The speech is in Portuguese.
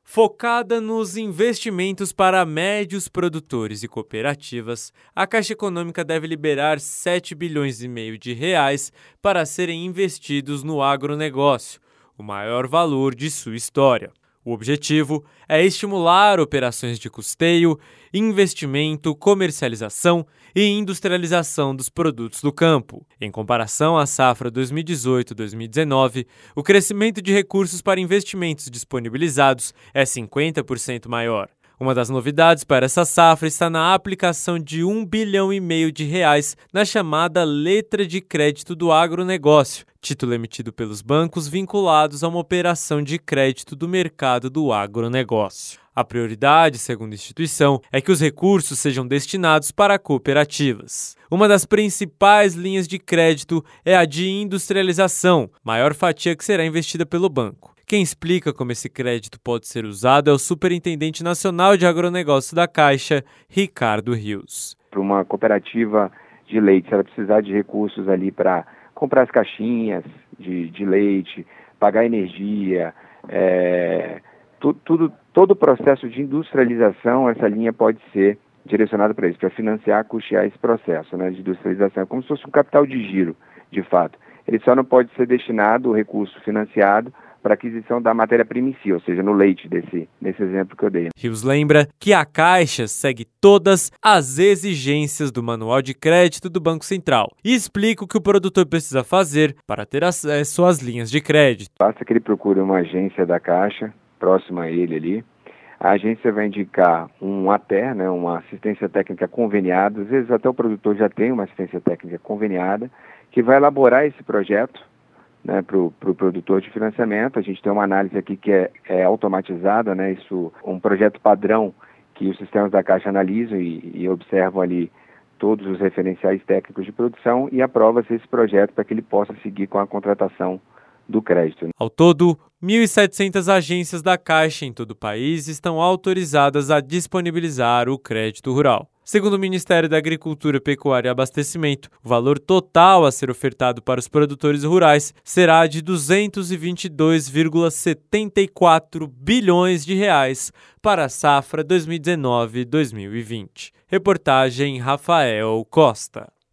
Focada nos investimentos para médios produtores e cooperativas, a Caixa Econômica deve liberar 7,5 bilhões de reais para serem investidos no agronegócio, o maior valor de sua história. O objetivo é estimular operações de custeio, investimento, comercialização e industrialização dos produtos do campo. Em comparação à safra 2018-2019, o crescimento de recursos para investimentos disponibilizados é 50% maior. Uma das novidades para essa safra está na aplicação de 1,5 bilhão de reais na chamada Letra de Crédito do Agronegócio, título emitido pelos bancos vinculados a uma operação de crédito do mercado do agronegócio. A prioridade, segundo a instituição, é que os recursos sejam destinados para cooperativas. Uma das principais linhas de crédito é a de industrialização, maior fatia que será investida pelo banco. Quem explica como esse crédito pode ser usado é o Superintendente Nacional de Agronegócio da Caixa, Ricardo Rios. Para uma cooperativa de leite, se ela precisar de recursos ali para comprar as caixinhas de leite, pagar energia, todo o processo de industrialização, essa linha pode ser direcionada para isso, para financiar, custear esse processo, de industrialização. É como se fosse um capital de giro, de fato. Ele só não pode ser destinado, o recurso financiado, para aquisição da matéria-prima em si, ou seja, no leite, nesse exemplo que eu dei. Rios lembra que a Caixa segue todas as exigências do Manual de Crédito do Banco Central e explica o que o produtor precisa fazer para ter acesso às linhas de crédito. Basta que ele procure uma agência da Caixa, próxima a ele ali. A agência vai indicar um ATER, uma assistência técnica conveniada, às vezes até o produtor já tem uma assistência técnica conveniada, que vai elaborar esse projeto para o produtor de financiamento. A gente tem uma análise aqui que é automatizada, isso, um projeto padrão que os sistemas da Caixa analisam e observam ali todos os referenciais técnicos de produção e aprova-se esse projeto para que ele possa seguir com a contratação do crédito. Ao todo, 1.700 agências da Caixa em todo o país estão autorizadas a disponibilizar o crédito rural. Segundo o Ministério da Agricultura, Pecuária e Abastecimento, o valor total a ser ofertado para os produtores rurais será de 222,74 bilhões de reais para a safra 2019-2020. Reportagem Rafael Costa.